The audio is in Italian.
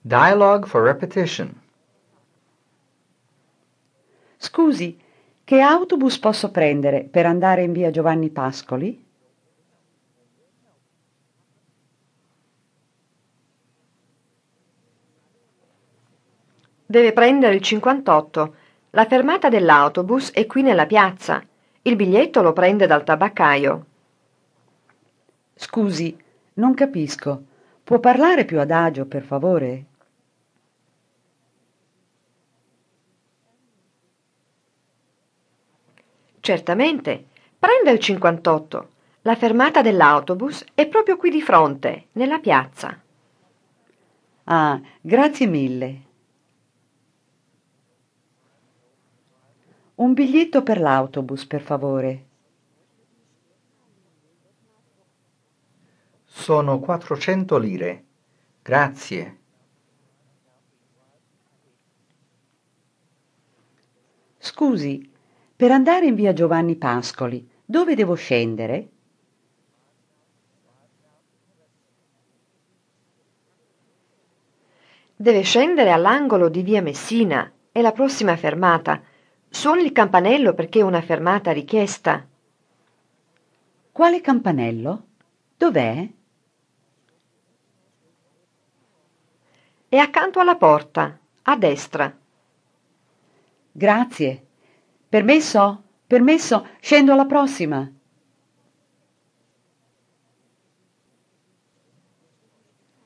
Dialogue for repetition. Scusi, che autobus posso prendere per andare in via Giovanni Pascoli? Deve prendere il 58. La fermata dell'autobus è qui nella piazza. Il biglietto lo prende dal tabaccaio. Scusi, non capisco. Può parlare più adagio, per favore? Certamente. Prenda il 58. La fermata dell'autobus è proprio qui di fronte, nella piazza. Ah, grazie mille. Un biglietto per l'autobus, per favore. Sono 400 lire. Grazie. Scusi, per andare in via Giovanni Pascoli, dove devo scendere? Deve scendere all'angolo di via Messina. È la prossima fermata. Suoni il campanello perché è una fermata richiesta. Quale campanello? Dov'è? È accanto alla porta, a destra. Grazie. Permesso? Permesso? Scendo alla prossima.